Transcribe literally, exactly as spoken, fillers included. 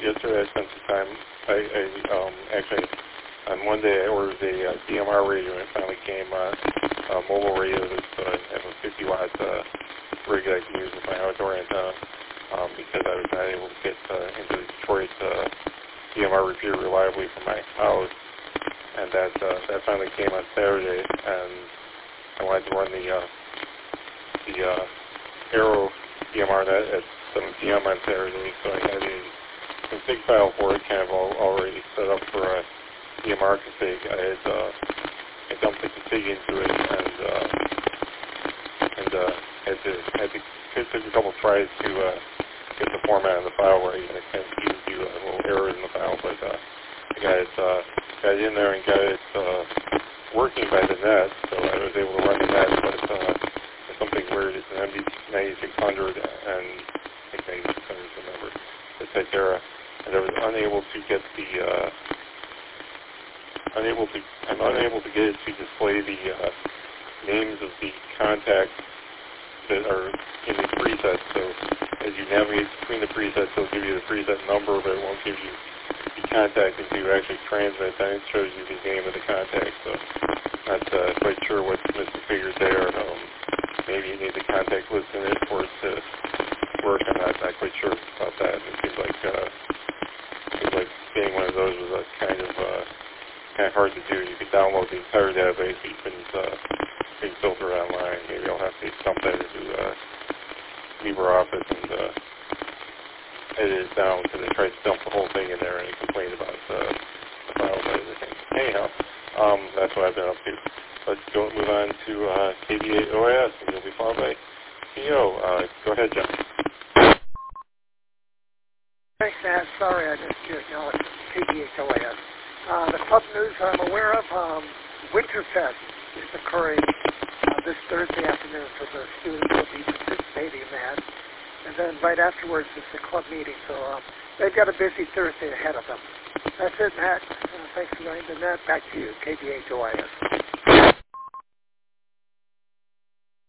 yesterday I spent some time, I, I um, actually, on one day I ordered a uh, D M R radio and it finally came, uh, a mobile radio that's, uh, have a fifty watt uh, rig that I can use with my outdoor antenna, um, because I was not able to get uh, into the Detroit uh, D M R repeater reliably from my house, and that uh, that finally came on Saturday, and I wanted to run the uh, the uh, Arrow D M R net at seven P M on Saturday, so I had a config file for it kind of all, already set up for a D M R config. I had uh, I dumped the config into it, and uh, and uh, had to had to it took a couple tries to uh, get the format of the file right, and it kind of gives you a little errors in the file, but uh, I got it uh, got it in there and got it uh, working by the net, so I was able to run the net, but uh, it's something weird. It's an M D ninety-six hundred, and I think ninety-six hundred is the number, the Cytera, and I was unable to get the uh, unable to I'm unable to get it to display the uh, names of the contacts that are in the presets. So as you navigate between the presets, it'll give you the preset number, but it won't give you the contact until you actually transmit. Then it shows you the name of the contact. So not uh, quite sure what's misconfigured there. Um, maybe you need the contact list in it for it to work. I'm not, not quite sure about that. It seems like uh, seems like getting one of those was a kind of uh, kind of hard to do. You could download the entire database, but you couldn't uh, couldn't filter it online. Maybe I'll have to dump that into uh, LibreOffice and uh, edit it down, because I tried to dump the whole thing in there and it complained about uh, the files and everything. Anyhow, um, that's what I've been up to. Let's go move on to uh, K B eight O S, and you'll be followed by C E O. Uh, go ahead, John. Thanks, Matt. Sorry I missed you. No, it's K B eight O S. Uh, the club news I'm aware of, um, Winterfest is occurring uh, this Thursday afternoon, so the students will be participating in that. And then right afterwards is the club meeting, so um, they've got a busy Thursday ahead of them. That's it, Matt. Uh, thanks for running the net. Back to you, K B eight O S.